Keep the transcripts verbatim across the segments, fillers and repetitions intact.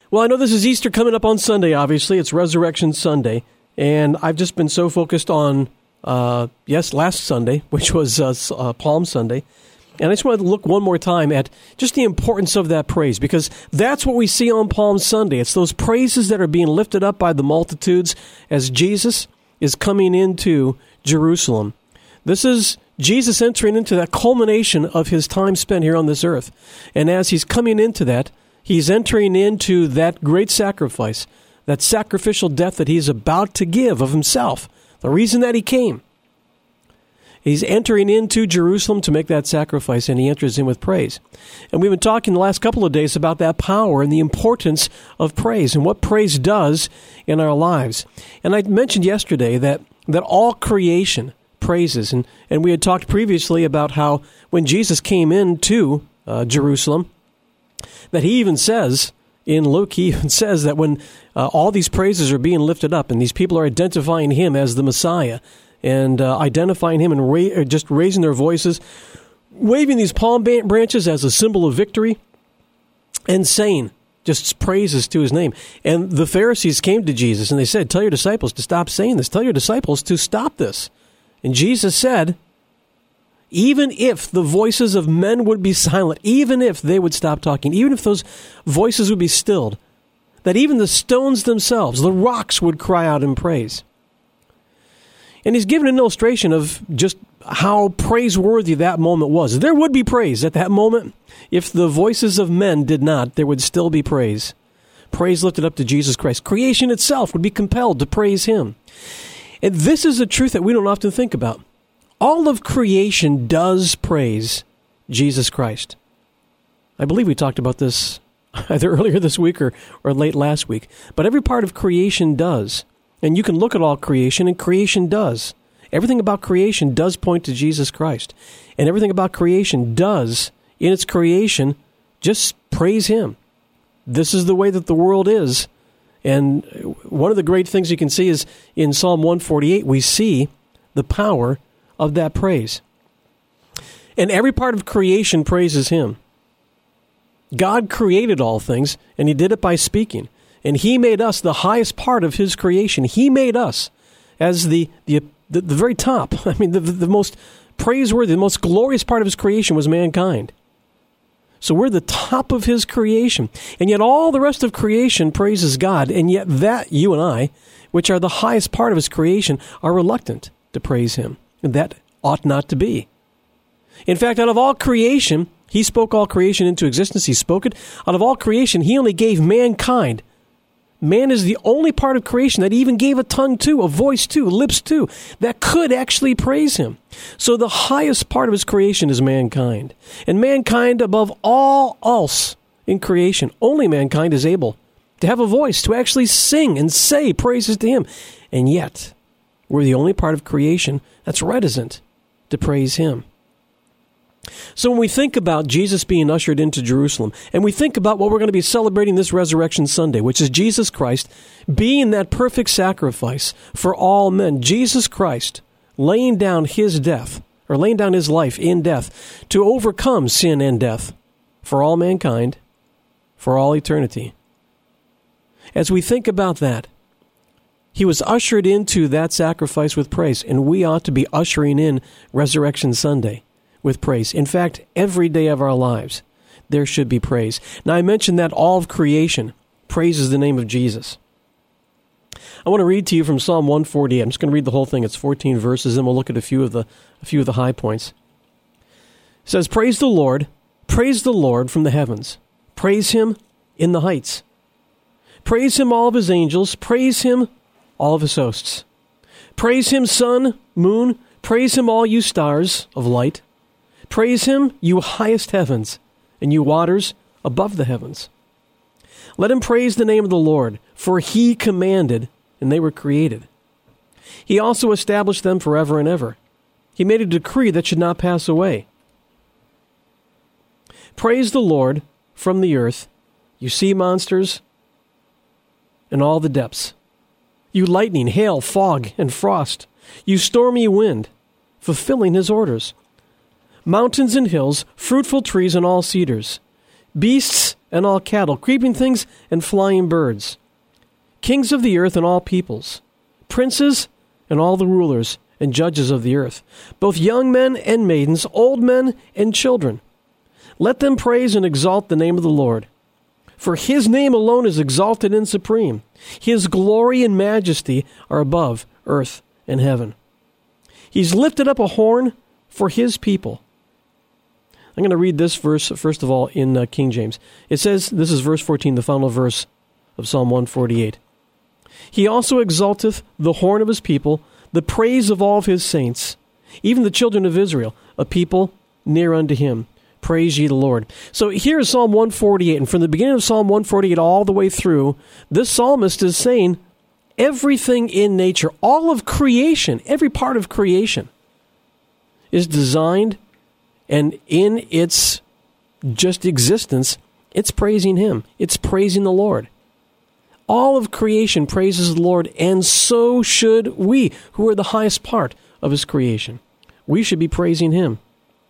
Well, I know this is Easter coming up on Sunday, obviously. It's Resurrection Sunday. And I've just been so focused on, uh, yes, last Sunday, which was uh, uh, Palm Sunday. And I just wanted to look one more time at just the importance of that praise, because that's what we see on Palm Sunday. It's those praises that are being lifted up by the multitudes as Jesus is coming into Jerusalem. This is Jesus entering into that culmination of his time spent here on this earth. And as he's coming into that, he's entering into that great sacrifice, that sacrificial death that he's about to give of himself, the reason that he came. He's entering into Jerusalem to make that sacrifice, and he enters in with praise. And we've been talking the last couple of days about that power and the importance of praise and what praise does in our lives. And I mentioned yesterday that, that all creation praises. And, and we had talked previously about how when Jesus came into uh, Jerusalem, that he even says, in Luke, he even says that when uh, all these praises are being lifted up and these people are identifying him as the Messiah, and uh, identifying him and ra- just raising their voices, waving these palm branches as a symbol of victory, and saying just praises to his name. And the Pharisees came to Jesus and they said, tell your disciples to stop saying this. Tell your disciples to stop this. And Jesus said, even if the voices of men would be silent, even if they would stop talking, even if those voices would be stilled, that even the stones themselves, the rocks, would cry out in praise. And he's given an illustration of just how praiseworthy that moment was. There would be praise at that moment. If the voices of men did not, there would still be praise. Praise lifted up to Jesus Christ. Creation itself would be compelled to praise him. And this is a truth that we don't often think about. All of creation does praise Jesus Christ. I believe we talked about this either earlier this week or, or late last week. But every part of creation does. And you can look at all creation, and creation does. Everything about creation does point to Jesus Christ. And everything about creation does, in its creation, just praise him. This is the way that the world is. And one of the great things you can see is in Psalm one forty-eight, we see the power of that praise. And every part of creation praises him. God created all things, and he did it by speaking. And he made us the highest part of his creation. He made us as the the, the, the very top. I mean, the, the most praiseworthy, the most glorious part of his creation was mankind. So we're the top of his creation. And yet all the rest of creation praises God. And yet that, you and I, which are the highest part of his creation, are reluctant to praise him. And that ought not to be. In fact, out of all creation, he spoke all creation into existence. He spoke it. Out of all creation, he only gave mankind. Man is the only part of creation that he even gave a tongue to, a voice to, lips to, that could actually praise him. So the highest part of his creation is mankind. And mankind, above all else in creation, only mankind is able to have a voice, to actually sing and say praises to him. And yet, we're the only part of creation that's reticent to praise him. So when we think about Jesus being ushered into Jerusalem, and we think about what we're going to be celebrating this Resurrection Sunday, which is Jesus Christ being that perfect sacrifice for all men, Jesus Christ laying down his death, or laying down his life in death, to overcome sin and death for all mankind, for all eternity. As we think about that, he was ushered into that sacrifice with praise, and we ought to be ushering in Resurrection Sunday with praise. In fact, every day of our lives, there should be praise. Now, I mentioned that all of creation praises the name of Jesus. I want to read to you from Psalm one forty-eight. I'm just going to read the whole thing. It's fourteen verses, and we'll look at a few of the a few of the high points. It says, "Praise the Lord, praise the Lord from the heavens. Praise him in the heights. Praise him, all of his angels. Praise him, all of his hosts. Praise him, sun, moon. Praise him, all you stars of light. Praise him, you highest heavens, and you waters above the heavens. Let him praise the name of the Lord, for he commanded, and they were created. He also established them forever and ever. He made a decree that should not pass away. Praise the Lord from the earth, you sea monsters, and all the depths. You lightning, hail, fog, and frost. You stormy wind, fulfilling his orders. Mountains and hills, fruitful trees and all cedars. Beasts and all cattle, creeping things and flying birds, kings of the earth and all peoples, princes and all the rulers and judges of the earth, both young men and maidens, old men and children. Let them praise and exalt the name of the Lord. For his name alone is exalted and supreme. His glory and majesty are above earth and heaven. He's lifted up a horn for his people. I'm going to read this verse, first of all, in uh, King James. It says, this is verse fourteen, the final verse of Psalm one forty-eight. He also exalteth the horn of his people, the praise of all of his saints, even the children of Israel, a people near unto him. Praise ye the Lord. So here is Psalm one forty-eight, and from the beginning of Psalm one forty-eight all the way through, this psalmist is saying everything in nature, all of creation, every part of creation is designed, and in its just existence, it's praising him. It's praising the Lord. All of creation praises the Lord, and so should we, who are the highest part of his creation. We should be praising him.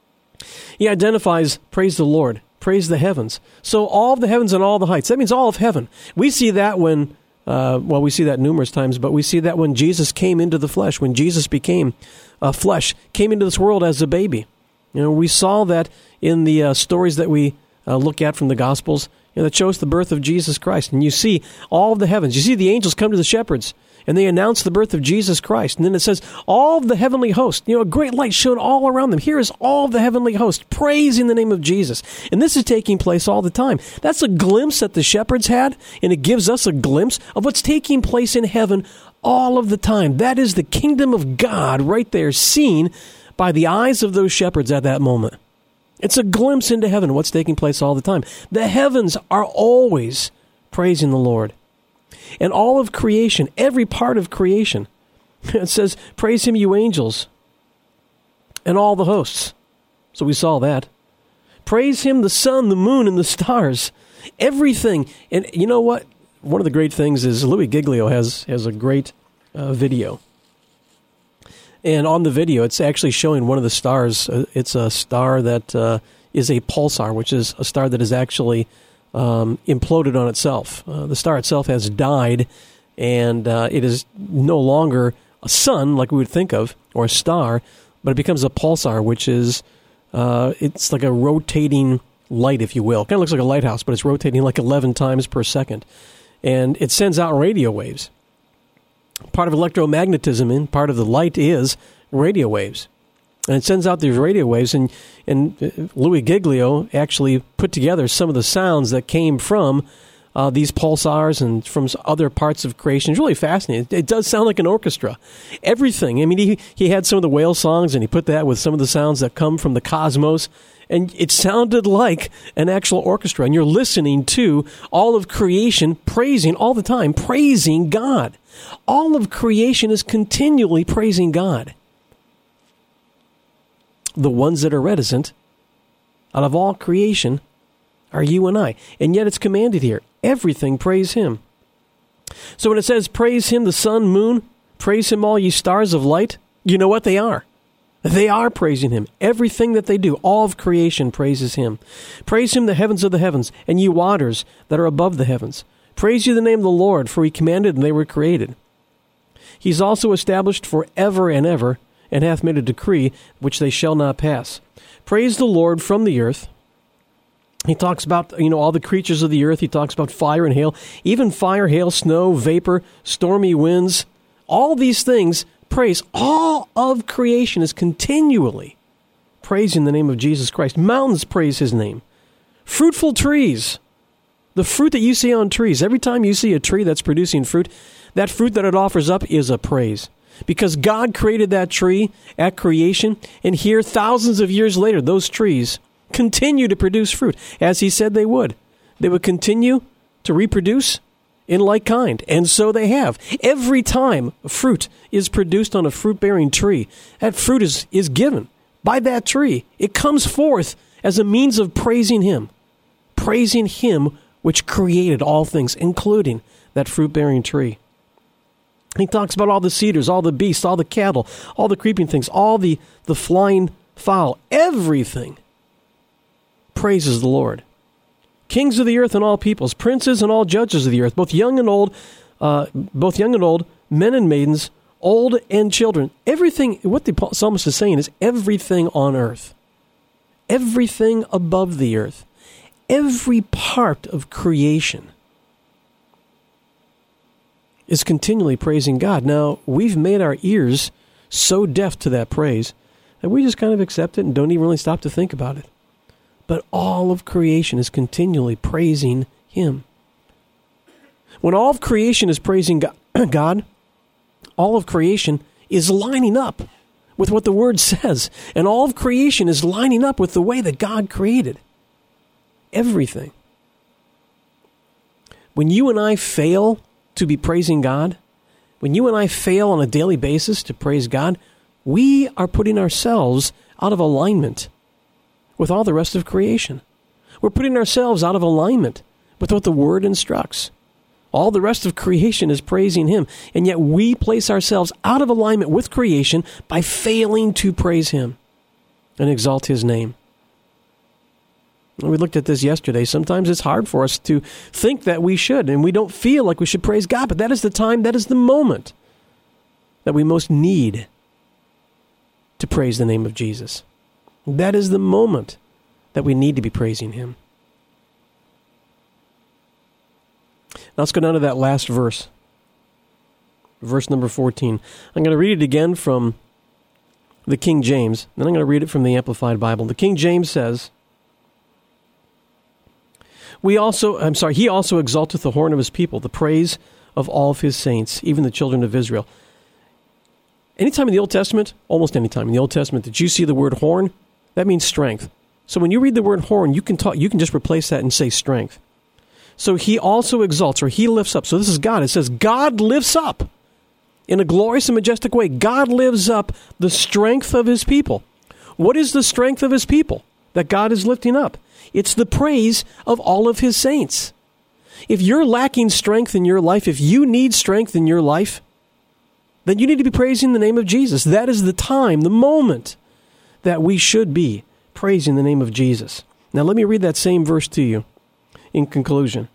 He identifies, praise the Lord, praise the heavens. So all of the heavens and all the heights. That means all of heaven. We see that when, uh, well, we see that numerous times, but we see that when Jesus came into the flesh, when Jesus became uh, flesh, came into this world as a baby. You know, we saw that in the uh, stories that we uh, look at from the Gospels, you know, that shows the birth of Jesus Christ. And you see all of the heavens. You see the angels come to the shepherds, and they announce the birth of Jesus Christ. And then it says, all of the heavenly host, you know, a great light shone all around them. Here is all of the heavenly host praising the name of Jesus. And this is taking place all the time. That's a glimpse that the shepherds had, and it gives us a glimpse of what's taking place in heaven all of the time. That is the kingdom of God right there, seen by the eyes of those shepherds at that moment. It's a glimpse into heaven, what's taking place all the time. The heavens are always praising the Lord. And all of creation, every part of creation, it says, praise him, you angels, and all the hosts. So we saw that. Praise him, the sun, the moon, and the stars. Everything. And you know what? One of the great things is Louis Giglio has, has a great uh, video. And on the video, it's actually showing one of the stars. It's a star that uh, is a pulsar, which is a star that is actually um, imploded on itself. Uh, the star itself has died, and uh, it is no longer a sun like we would think of, or a star, but it becomes a pulsar, which is, uh, it's like a rotating light, if you will. It kind of looks like a lighthouse, but it's rotating like eleven times per second. And it sends out radio waves. Part of electromagnetism and part of the light is radio waves. And it sends out these radio waves, and, and Louis Giglio actually put together some of the sounds that came from uh, these pulsars and from other parts of creation. It's really fascinating. It, it does sound like an orchestra. Everything. I mean, he, he had some of the whale songs, and he put that with some of the sounds that come from the cosmos, and it sounded like an actual orchestra. And you're listening to all of creation praising all the time, praising God. All of creation is continually praising God. The ones that are reticent out of all creation are you and I. And yet it's commanded here. Everything praise him. So when it says praise him, the sun, moon, praise him, all ye stars of light, you know what they are. They are praising him. Everything that they do, all of creation praises him. Praise him, the heavens of the heavens, and ye waters that are above the heavens. Praise ye the name of the Lord, for he commanded and they were created. He's also established for ever and ever, and hath made a decree which they shall not pass. Praise the Lord from the earth. He talks about, you know, all the creatures of the earth. He talks about fire and hail, even fire, hail, snow, vapor, stormy winds. All these things praise. All of creation is continually praising the name of Jesus Christ. Mountains praise his name. Fruitful trees. The fruit that you see on trees, every time you see a tree that's producing fruit, that fruit that it offers up is a praise. Because God created that tree at creation, and here, thousands of years later, those trees continue to produce fruit, as he said they would. They would continue to reproduce in like kind, and so they have. Every time fruit is produced on a fruit-bearing tree, that fruit is, is given by that tree. It comes forth as a means of praising him, praising him which created all things, including that fruit-bearing tree. He talks about all the cedars, all the beasts, all the cattle, all the creeping things, all the, the flying fowl. Everything praises the Lord. kings of the earth and all peoples, princes and all judges of the earth, both young and old, uh, both young and old, men and maidens, old and children. Everything, what the psalmist is saying is everything on earth, everything above the earth, every part of creation is continually praising God. Now, we've made our ears so deaf to that praise that we just kind of accept it and don't even really stop to think about it. But all of creation is continually praising Him. When all of creation is praising God, all of creation is lining up with what the Word says. And all of creation is lining up with the way that God created everything. When you and I fail to be praising God, when you and I fail on a daily basis to praise God, we are putting ourselves out of alignment with all the rest of creation. We're putting ourselves out of alignment with what the Word instructs. All the rest of creation is praising Him, and yet we place ourselves out of alignment with creation by failing to praise Him and exalt His name. We looked at this yesterday. Sometimes it's hard for us to think that we should, and we don't feel like we should praise God, but that is the time, that is the moment that we most need to praise the name of Jesus. That is the moment that we need to be praising Him. Now let's go down to that last verse. Verse number fourteen. I'm going to read it again from the King James, then I'm going to read it from the Amplified Bible. The King James says, We also, I'm sorry, He also exalteth the horn of His people, the praise of all of His saints, even the children of Israel. Anytime in the Old Testament, almost any time in the Old Testament that you see the word horn, that means strength. So when you read the word horn, you can talk, you can just replace that and say strength. So He also exalts, or He lifts up. So this is God. It says God lifts up in a glorious and majestic way. God lifts up the strength of His people. What is the strength of His people that God is lifting up? It's the praise of all of His saints. If you're lacking strength in your life, if you need strength in your life, then you need to be praising the name of Jesus. That is the time, the moment that we should be praising the name of Jesus. Now let me read that same verse to you in conclusion.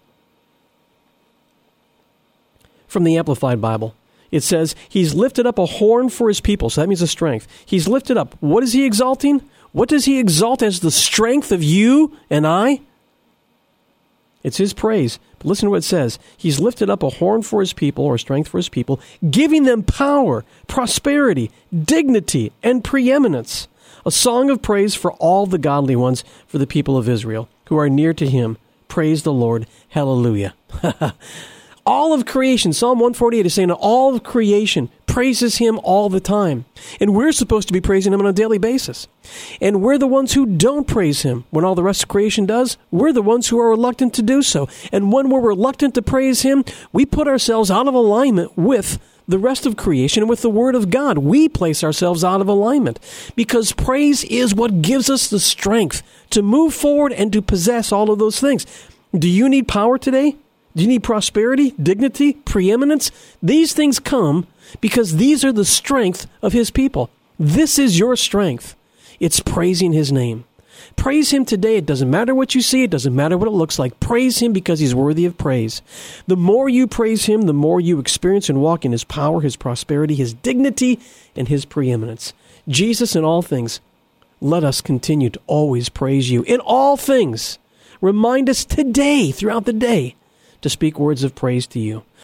From the Amplified Bible, it says, He's lifted up a horn for His people. So that means a strength. He's lifted up. What is He exalting? What does He exalt as the strength of you and I? It's His praise. But listen to what it says. He's lifted up a horn for His people, or strength for His people, giving them power, prosperity, dignity, and preeminence. A song of praise for all the godly ones, for the people of Israel, who are near to Him. Praise the Lord. Hallelujah. All of creation, Psalm one forty-eight is saying all of creation praises Him all the time. And we're supposed to be praising Him on a daily basis. And we're the ones who don't praise Him when all the rest of creation does. We're the ones who are reluctant to do so. And when we're reluctant to praise Him, we put ourselves out of alignment with the rest of creation and with the Word of God. We place ourselves out of alignment because praise is what gives us the strength to move forward and to possess all of those things. Do you need power today? Do you need prosperity, dignity, preeminence? These things come because these are the strength of His people. This is your strength. It's praising His name. Praise Him today. It doesn't matter what you see. It doesn't matter what it looks like. Praise Him because He's worthy of praise. The more you praise Him, the more you experience and walk in His power, His prosperity, His dignity, and His preeminence. Jesus, in all things, let us continue to always praise You. In all things, remind us today, throughout the day, to speak words of praise to You.